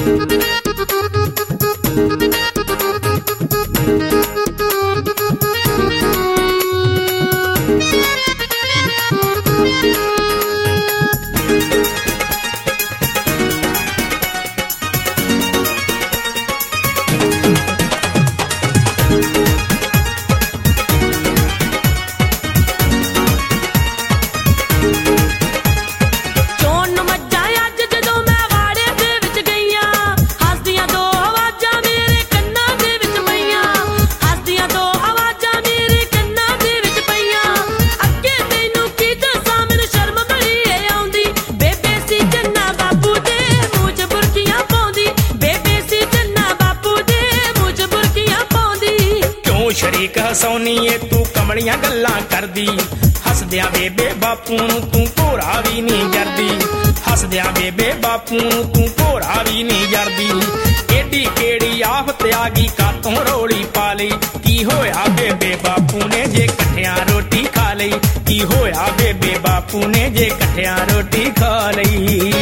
शरीक हसौनीए तू कमलियां गल्लां करदी हसदियां बेबे बापू नूं तू भोरा भी नहीं जरदी हसदियां बेबे बापू नूं तू भोरा भी नहीं जरदी एडी केड़ी आफत आ गई कातों रोली पा लई की होया बेबे बापू ने जे कट्ठियां रोटी खा लई की होया बेबे बापू ने जे कट्ठियां रोटी खा लई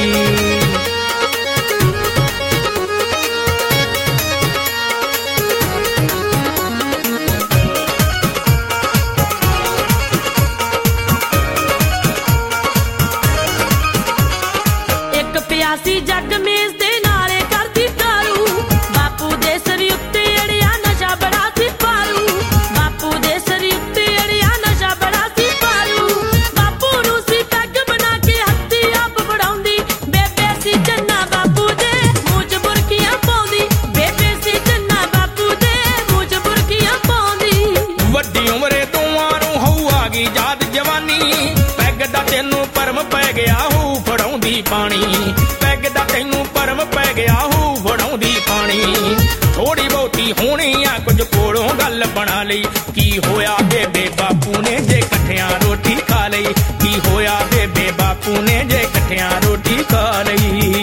ਪਿਆਸੀ ਜੱਗ ਮੇਜ਼ ਦੇ ਨਾਲੇ ਕਰਦੀ ਤਾਰੂ ਬਾਪੂ ਦੇ ਸਿਰ ਉੱਤੇ ਅੜਿਆ ਨਸ਼ਾ ਬੜਾ ਸੀ ਪਾਰੂ ਬਾਪੂ ਦੇ ਸਿਰ ਉੱਤੇ ਅੜਿਆ ਨਸ਼ਾ ਬੜਾ ਸੀ ਪਾਰੂ ਬਾਪੂ ਨੂੰ ਸੀ ਪੈਗ ਬਣਾ ਕੇ ਹੱਥੀ ਆਪ ਬੜਾਉਂਦੀ ਬੇਬੇ ਸੀ ਚੰਨਾ ਬਾਪੂ ਦੇ ਮੂੰਹ 'ਚ ਬੁਰਕੀਆਂ ਪਾਉਂਦੀ ਬੇਬੇ ਸੀ ਚੰਨਾ ਬਾਪੂ ਦੇ ਮੂੰਹ 'ਚ ਬੁਰਕੀਆਂ ਪਾਉਂਦੀ ਵੱਡੀ ਉਮਰੇ ਦੋਵਾਂ ਨੂੰ ਹਊ ਆ ਗਈ ਯਾਦ ਜਵਾਨੀ ਪੈਗ ਦਾ ਤੈਨੂੰ ਪਰਮ ਪੈ ਗਿਆ ਹੂ ਫੜਾਉਂਦੀ ਪਾਣੀ ਤੈਨੂੰ ਪਰਮ ਪੈ ਗਿਆ ਹੂ ਫੜਾਉਂਦੀ ਪਾਣੀ ਥੋੜੀ ਬਹੁਤੀ ਹੋਣੀ ਆ ਕੁਝ ਕੋਲੋਂ ਗੱਲ ਬਣਾ ਲਈ ਕੀ ਹੋਇਆ ਬੇਬੇ ਬਾਪੂ ਨੇ ਜੇ ਇਕੱਠਿਆਂ ਰੋਟੀ ਖਾ ਲਈ ਕੀ ਹੋਇਆ ਬੇਬੇ ਬਾਪੂ ਨੇ ਜੇ ਇਕੱਠਿਆਂ ਰੋਟੀ ਖਾ ਲਈ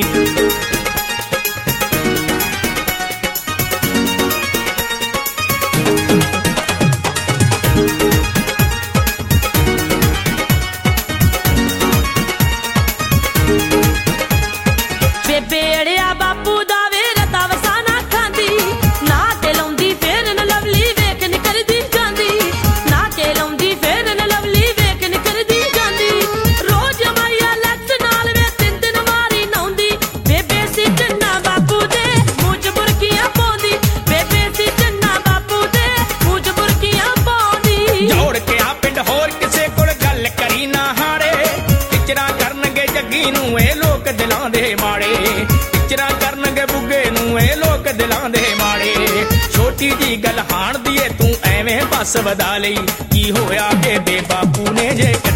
ਬੇਬੇ ਅੜਿਆ ਬਾਪੂ ਦਾ ਵੇ ਰਤਾ ਵਸਾਨਾ ਖਾਂਦੀ ਨਾ ਕੇ ਲਾਉਂਦੀ ਫੇਰ ਨ ਲਵਲੀ ਵੇਖ ਨ ਕਰਦੀ ਜਾਂਦੀ ਨਾ ਕੇ ਲਾਉਂਦੀ ਫੇਰ ਨ ਲਵਲੀ ਵੇਖ ਨ ਕਰਦੀ ਜਾਂਦੀ ਰੋਜ਼ ਮਾਇਆ ਲੱਤ ਨਾਲ ਵੇ ਤਿੰਨ ਦਿਨ ਵਾਰੀ ਨਾਉਂਦੀ ਬੇਬੇ ਸੀ ਚੰਨਾ ਬਾਪੂ ਦੇ ਮੂੰਹ 'ਚ ਬੁਰਕੀਆਂ ਪਾਉਂਦੀ ਬੇਬੇ ਸੀ ਚੰਨਾ ਬਾਪੂ ਦੇ ਮੂੰਹ 'ਚ ਬੁਰਕੀਆਂ ਪਾਉਂਦੀ ਜੋੜ ਕੇ ਆ ਪਿੰਡ ਹੋਰ ਕਿਸੇ ਕੋਲ ਗੱਲ ਕਰੀ ਨਾ ਹਾੜੇ ਟਿਚਰਾਂ ਕਰਨਗੇ ਜੱਗੀ ਨੂੰ ਇਹ ਲੋਕ ਦਿਲਾਂ ਦੇ ਮਾੜੇ ਟਿਚਰਾਂ ਕਰਨਗੇ ਬੁੱਗੇ ਨੂੰ ਇਹ ਲੋਕ ਦਿਲਾਂ ਦੇ ਮਾੜੇ ਛੋਟੀ ਜੀ ਗੱਲ ਹਾਣ ਦੀਏ ਤੂੰ ਐਵੇਂ ਬਸ ਵਧਾ ਲਈ ਕੀ ਹੋਇਆ ਬੇਬੇ ਬਾਪੂ ਨੇ ਜੇ